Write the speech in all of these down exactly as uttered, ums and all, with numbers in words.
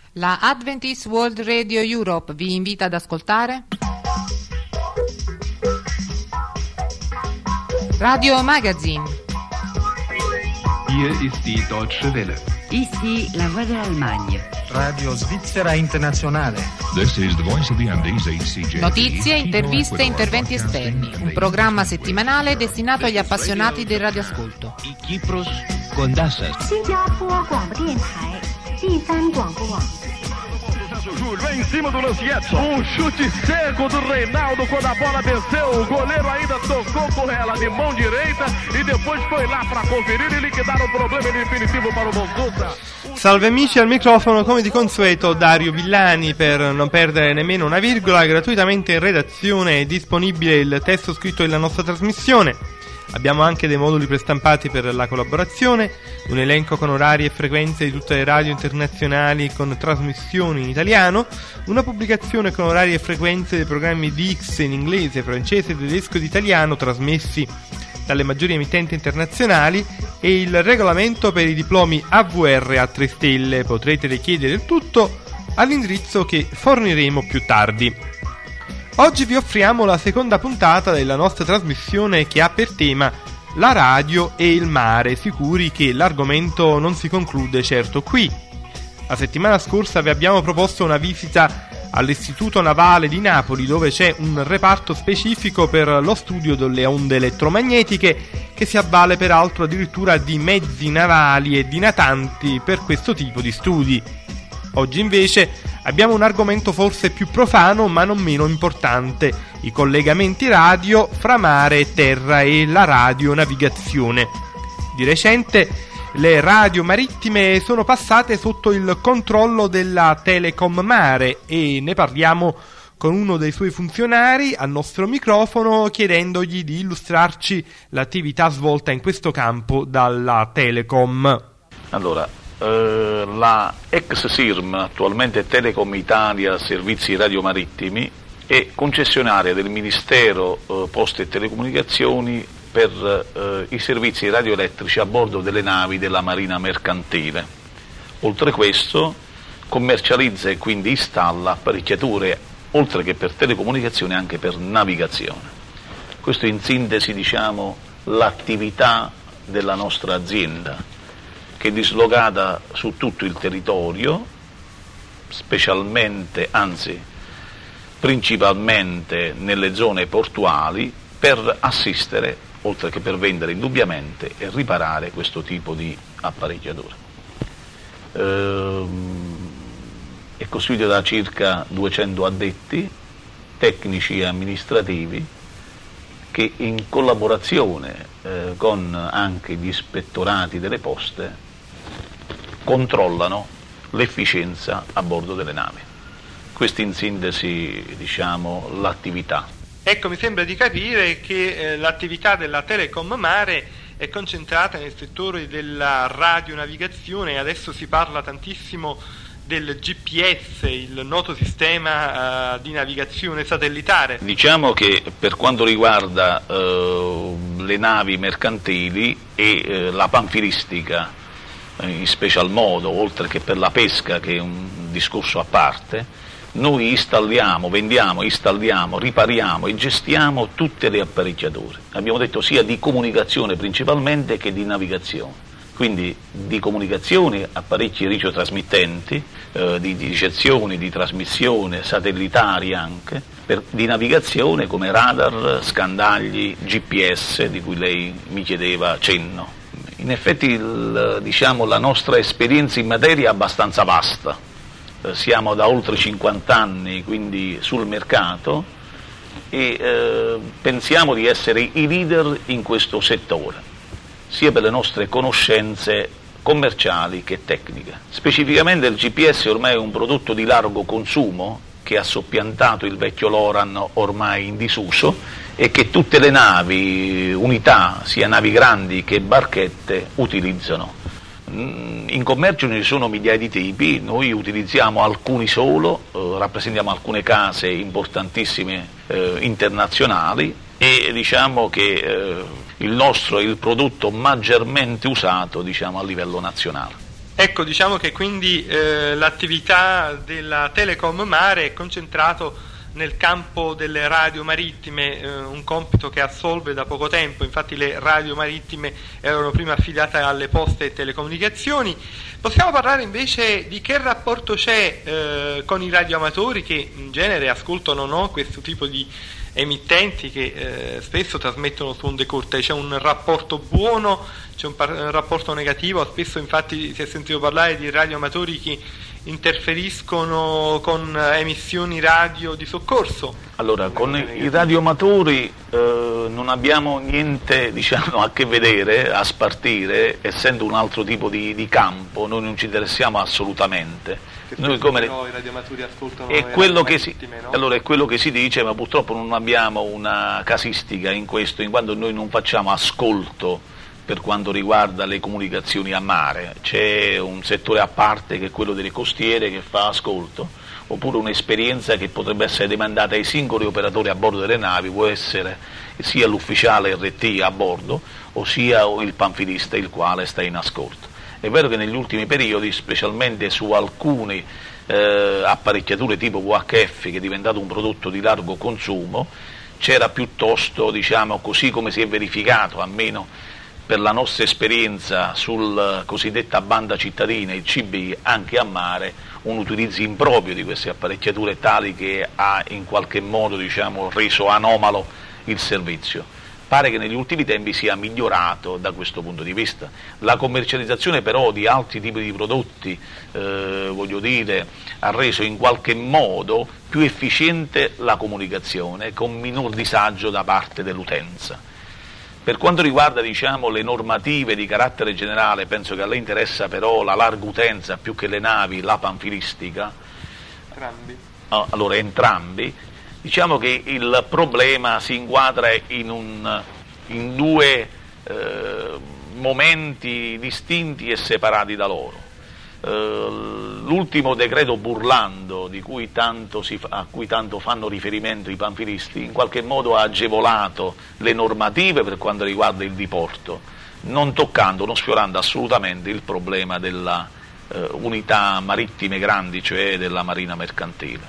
La Adventist World Radio Europe vi invita ad ascoltare Radio Magazine. Hier ist die Deutsche Welle. Ici la voix de l'Allemagne. Radio Svizzera Internazionale. This is the voice of the Andes, H C J. Notizie, interviste e interventi esterni. Un programma settimanale destinato agli appassionati del radioascolto. Kipros Condasas. 新加坡广播电台第三广播网。 Júlio é em cima do Lanciette. Um chute seco do Reinaldo quando a bola venceu. O goleiro ainda tocou com ela de mão direita e depois foi lá para conferir e liquidar o problema definitivo para o Montuta. Salve amici, al microfono come di consueto Dario Villani. Per non perdere nemmeno una virgola, gratuitamente in redazione è disponibile il testo scritto della nostra trasmissione. Abbiamo anche dei moduli prestampati per la collaborazione, un elenco con orari e frequenze di tutte le radio internazionali con trasmissioni in italiano, una pubblicazione con orari e frequenze dei programmi di X in inglese, francese, tedesco ed italiano trasmessi dalle maggiori emittenti internazionali e il regolamento per i diplomi A V R a tre stelle. Potrete richiedere il tutto all'indirizzo che forniremo più tardi. Oggi vi offriamo la seconda puntata della nostra trasmissione che ha per tema la radio e il mare, sicuri che l'argomento non si conclude certo qui. La settimana scorsa vi abbiamo proposto una visita all'Istituto Navale di Napoli, dove c'è un reparto specifico per lo studio delle onde elettromagnetiche che si avvale peraltro addirittura di mezzi navali e di natanti per questo tipo di studi. Oggi invece abbiamo un argomento forse più profano ma non meno importante: i collegamenti radio fra mare e terra e la radionavigazione. Di recente le radio marittime sono passate sotto il controllo della Telecom Mare e ne parliamo con uno dei suoi funzionari al nostro microfono, chiedendogli di illustrarci l'attività svolta in questo campo dalla Telecom. Allora, Uh, la ex SIRM, attualmente Telecom Italia Servizi Radio Marittimi, è concessionaria del Ministero uh, Poste e Telecomunicazioni per uh, i servizi radioelettrici a bordo delle navi della Marina Mercantile. Oltre questo commercializza e quindi installa apparecchiature oltre che per telecomunicazione anche per navigazione. Questo in sintesi, diciamo, l'attività della nostra azienda, che è dislocata su tutto il territorio, specialmente, anzi principalmente nelle zone portuali, per assistere, oltre che per vendere indubbiamente, e riparare questo tipo di apparecchiature. Ehm, è costituita da circa duecento addetti, tecnici e amministrativi, che in collaborazione eh, con anche gli ispettorati delle poste controllano l'efficienza a bordo delle navi. Questa in sintesi, diciamo, l'attività. Ecco, mi sembra di capire che eh, l'attività della Telecom Mare è concentrata nel settore della radionavigazione. Adesso si parla tantissimo del G P S, il noto sistema uh, di navigazione satellitare. Diciamo che per quanto riguarda uh, le navi mercantili e uh, la panfilistica in special modo, oltre che per la pesca, che è un discorso a parte, noi installiamo, vendiamo, installiamo, ripariamo e gestiamo tutte le apparecchiature. Abbiamo detto sia di comunicazione principalmente che di navigazione. Quindi di comunicazione, apparecchi radiotrasmittenti, eh, di, di ricezione, di trasmissione, satellitari anche, per, di navigazione come radar, scandagli, G P S, di cui lei mi chiedeva cenno. In effetti il, diciamo, la nostra esperienza in materia è abbastanza vasta, eh, siamo da oltre cinquanta anni quindi sul mercato e eh, pensiamo di essere i leader in questo settore, sia per le nostre conoscenze commerciali che tecniche. Specificamente il G P S ormai è un prodotto di largo consumo che ha soppiantato il vecchio LORAN ormai in disuso e che tutte le navi, unità, sia navi grandi che barchette, utilizzano. In commercio ce ne sono migliaia di tipi, noi utilizziamo alcuni solo, eh, rappresentiamo alcune case importantissime eh, internazionali e diciamo che eh, il nostro è il prodotto maggiormente usato, diciamo, a livello nazionale. Ecco, diciamo che quindi eh, l'attività della Telecom Mare è concentrato nel campo delle radio marittime, eh, un compito che assolve da poco tempo. Infatti le radio marittime erano prima affiliate alle poste e telecomunicazioni. Possiamo parlare invece di che rapporto c'è eh, con i radioamatori che in genere ascoltano, no, questo tipo di emittenti che eh, spesso trasmettono su onde corte. C'è un rapporto buono, c'è un, par- un rapporto negativo? Spesso infatti si è sentito parlare di radioamatori che interferiscono con emissioni radio di soccorso. Allora, con i radioamatori eh, non abbiamo niente, diciamo, a che vedere, a spartire, essendo un altro tipo di, di campo, noi non ci interessiamo assolutamente. Noi come però i radioamatori ascoltano è quello che si, no? allora è quello che si dice, ma purtroppo non abbiamo una casistica in questo, in quanto noi non facciamo ascolto per quanto riguarda le comunicazioni a mare. C'è un settore a parte che è quello delle costiere che fa ascolto, oppure un'esperienza che potrebbe essere demandata ai singoli operatori a bordo delle navi, può essere sia l'ufficiale R T a bordo o sia il panfilista il quale sta in ascolto. È vero che negli ultimi periodi, specialmente su alcune eh, apparecchiature tipo V H F, che è diventato un prodotto di largo consumo, c'era piuttosto, diciamo, così come si è verificato, almeno per la nostra esperienza sul cosiddetta banda cittadina, il C B, anche a mare, un utilizzo improprio di queste apparecchiature tali che ha in qualche modo, diciamo, reso anomalo il servizio. Pare che negli ultimi tempi sia migliorato da questo punto di vista. La commercializzazione però di altri tipi di prodotti, eh, voglio dire, ha reso in qualche modo più efficiente la comunicazione con minor disagio da parte dell'utenza. Per quanto riguarda, diciamo, le normative di carattere generale, penso che a lei interessa però la larga utenza più che le navi, la panfilistica. Entrambi. Oh, allora, entrambi. Diciamo che il problema si inquadra in, un, in due eh, momenti distinti e separati da loro. Uh, l'ultimo decreto Burlando, di cui tanto si fa, a cui tanto fanno riferimento i panfilisti, in qualche modo ha agevolato le normative per quanto riguarda il diporto, non toccando, non sfiorando assolutamente il problema della uh, unità marittime grandi, cioè della marina mercantile.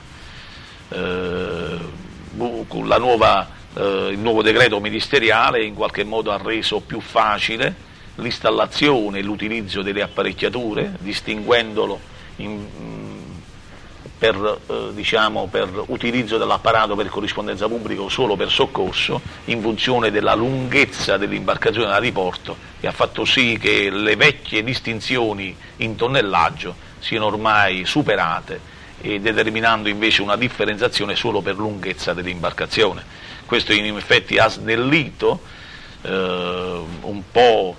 Uh, la nuova, uh, il nuovo decreto ministeriale in qualche modo ha reso più facile l'installazione e l'utilizzo delle apparecchiature, distinguendolo in, per, eh, diciamo, per utilizzo dell'apparato per corrispondenza pubblica o solo per soccorso, in funzione della lunghezza dell'imbarcazione da diporto, e ha fatto sì che le vecchie distinzioni in tonnellaggio siano ormai superate, e determinando invece una differenziazione solo per lunghezza dell'imbarcazione. Questo in effetti ha snellito eh, un po'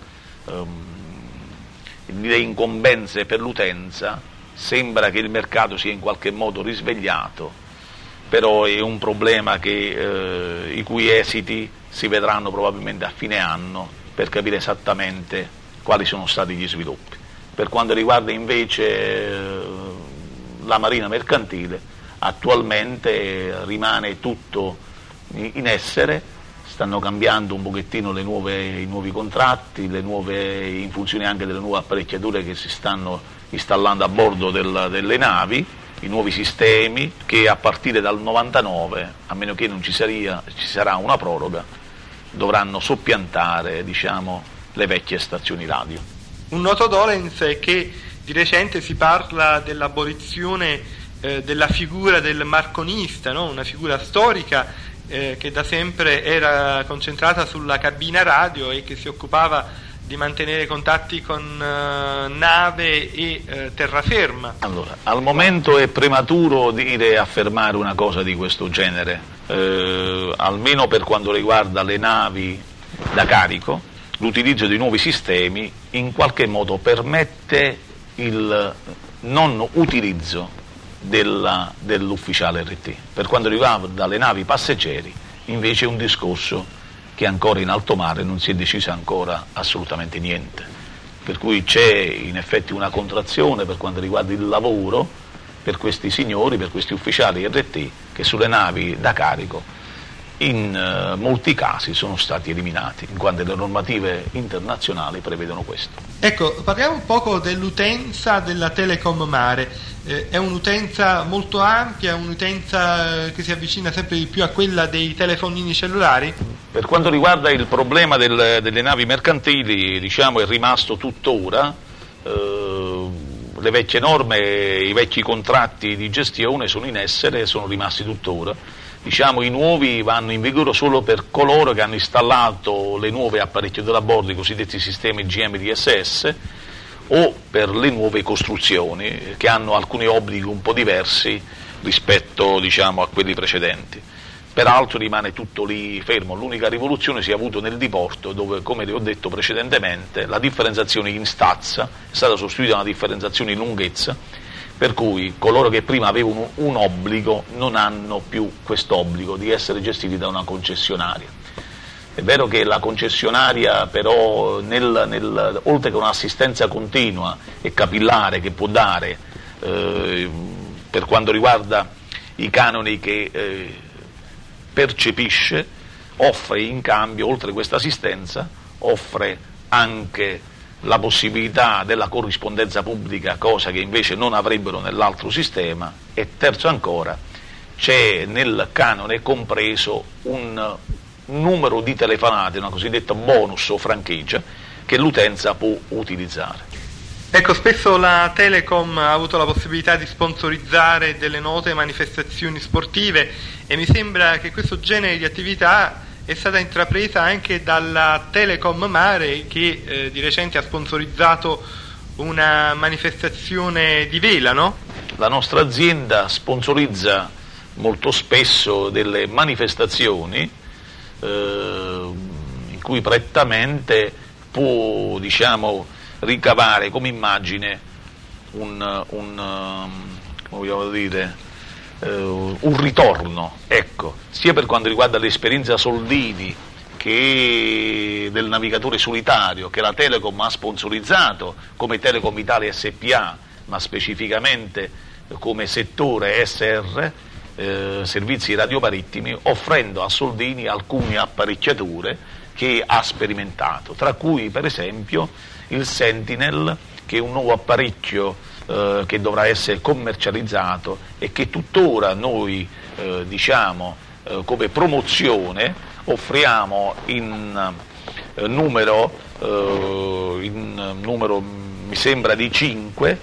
le incombenze per l'utenza. Sembra che il mercato sia in qualche modo risvegliato, però è un problema che, eh, i cui esiti si vedranno probabilmente a fine anno per capire esattamente quali sono stati gli sviluppi. Per quanto riguarda invece eh, la marina mercantile, attualmente rimane tutto in essere. Stanno cambiando un pochettino le nuove, i nuovi contratti, le nuove, in funzione anche delle nuove apparecchiature che si stanno installando a bordo del, delle navi, i nuovi sistemi che a partire dal novantanove, a meno che non ci, saria, ci sarà una proroga, dovranno soppiantare, diciamo, le vecchie stazioni radio. Un noto dolens è che di recente si parla dell'abolizione eh, della figura del marconista, no? Una figura storica Eh, che da sempre era concentrata sulla cabina radio e che si occupava di mantenere contatti con eh, nave e eh, terraferma. Allora, al momento è prematuro dire e affermare una cosa di questo genere, eh, almeno per quanto riguarda le navi da carico. L'utilizzo di nuovi sistemi in qualche modo permette il non utilizzo Della, dell'ufficiale R T. Per quanto riguarda le navi passeggeri, invece è un discorso che ancora in alto mare non si è deciso ancora assolutamente niente, per cui c'è in effetti una contrazione per quanto riguarda il lavoro per questi signori, per questi ufficiali R T che sulle navi da carico in uh, molti casi sono stati eliminati, in quanto le normative internazionali prevedono questo. Ecco, parliamo un poco dell'utenza della Telecom Mare. Eh, è un'utenza molto ampia, un'utenza che si avvicina sempre di più a quella dei telefonini cellulari? Per quanto riguarda il problema del, delle navi mercantili, diciamo, è rimasto tuttora, eh, le vecchie norme, i vecchi contratti di gestione sono in essere e sono rimasti tuttora. Diciamo, i nuovi vanno in vigore solo per coloro che hanno installato le nuove apparecchiature a bordo, i cosiddetti sistemi G M D S S, o per le nuove costruzioni che hanno alcuni obblighi un po' diversi rispetto, diciamo, a quelli precedenti. Peraltro rimane tutto lì fermo. L'unica rivoluzione si è avuta nel diporto, dove, come le ho detto precedentemente, la differenziazione in stazza è stata sostituita da una differenziazione in lunghezza, per cui coloro che prima avevano un obbligo non hanno più questo obbligo di essere gestiti da una concessionaria. È vero che la concessionaria però, nel, nel, oltre che un'assistenza continua e capillare che può dare eh, per quanto riguarda i canoni che eh, percepisce, offre in cambio, oltre questa assistenza, offre anche la possibilità della corrispondenza pubblica, cosa che invece non avrebbero nell'altro sistema, e terzo ancora c'è nel canone compreso un numero di telefonate, una cosiddetta bonus o franchigia, che l'utenza può utilizzare. Ecco, spesso la Telecom ha avuto la possibilità di sponsorizzare delle note manifestazioni sportive e mi sembra che questo genere di attività è stata intrapresa anche dalla Telecom Mare, che eh, di recente ha sponsorizzato una manifestazione di vela, no? La nostra azienda sponsorizza molto spesso delle manifestazioni eh, in cui prettamente può, diciamo, ricavare come immagine un, un come vogliamo dire, Uh, un ritorno, ecco, sia per quanto riguarda l'esperienza Soldini che del navigatore solitario che la Telecom ha sponsorizzato come Telecom Italia S P A, ma specificamente come settore S R, eh, servizi radio marittimi, offrendo a Soldini alcune apparecchiature che ha sperimentato, tra cui per esempio il Sentinel, che è un nuovo apparecchio eh, che dovrà essere commercializzato e che tuttora noi eh, diciamo eh, come promozione offriamo in eh, numero eh, in numero mi sembra di cinque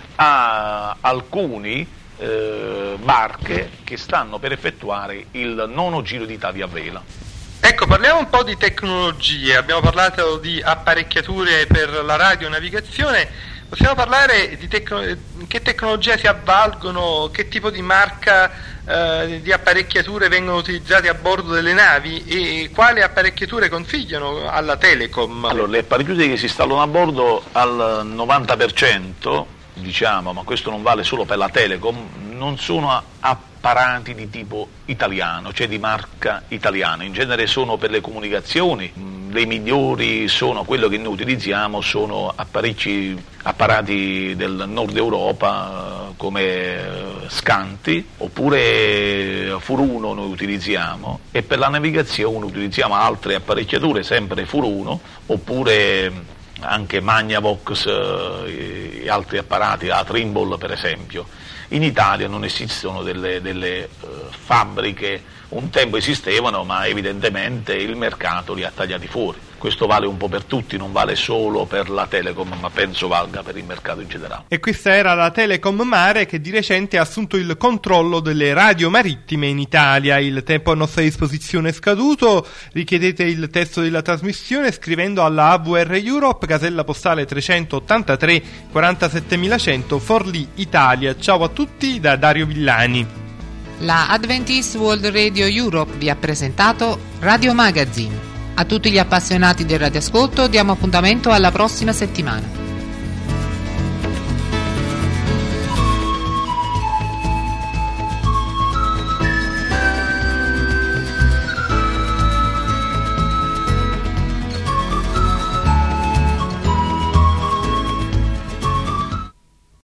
a alcuni eh, barche che stanno per effettuare il nono Giro d'Italia a vela. Ecco, parliamo un po' di tecnologie, abbiamo parlato di apparecchiature per la radionavigazione, possiamo parlare di tecno- che tecnologie si avvalgono, che tipo di marca eh, di apparecchiature vengono utilizzate a bordo delle navi e quali apparecchiature consigliano alla Telecom? Allora, le apparecchiature che si installano a bordo al novanta per cento, diciamo, ma questo non vale solo per la Telecom, non sono apparati di tipo italiano, cioè di marca italiana, in genere sono per le comunicazioni, le migliori sono quello che noi utilizziamo, sono apparecchi, apparati del nord Europa come Scanti, oppure Furuno noi utilizziamo, e per la navigazione utilizziamo altre apparecchiature, sempre Furuno, oppure anche Magnavox eh, e altri apparati, la Trimble per esempio. In Italia non esistono delle, delle uh, fabbriche, un tempo esistevano, ma evidentemente il mercato li ha tagliati fuori. Questo vale un po' per tutti, non vale solo per la Telecom, ma penso valga per il mercato in generale. E questa era la Telecom Mare, che di recente ha assunto il controllo delle radio marittime in Italia. Il tempo a nostra disposizione è scaduto, richiedete il testo della trasmissione scrivendo alla A V R Europe, casella postale trecentottantatré quarantasettemilacento, Forlì, Italia. Ciao a tutti da Dario Villani. La Adventist World Radio Europe vi ha presentato Radio Magazine. A tutti gli appassionati del radioascolto diamo appuntamento alla prossima settimana.